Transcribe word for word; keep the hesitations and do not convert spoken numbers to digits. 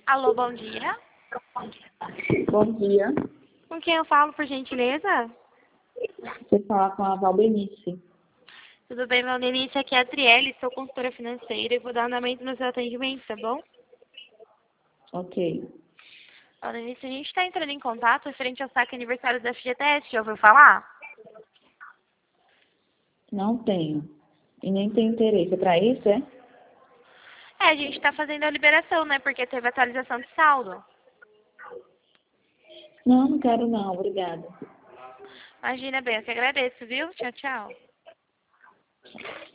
Alô, bom dia. Bom dia. Com quem eu falo, por gentileza? Você fala com a Valbenice. Tudo bem, Valdenice? Aqui é a Adriele, sou consultora financeira e vou dar andamento no seu atendimento, tá bom? Ok. Valdenice, a gente está entrando em contato referente ao saque aniversário da F G T S, já ouviu falar? Não tenho. E nem tenho interesse. É pra isso, é? É, a gente está fazendo a liberação, né? Porque teve atualização de saldo. Não, não quero não. Obrigada. Imagina bem, eu que agradeço, viu? Tchau, tchau.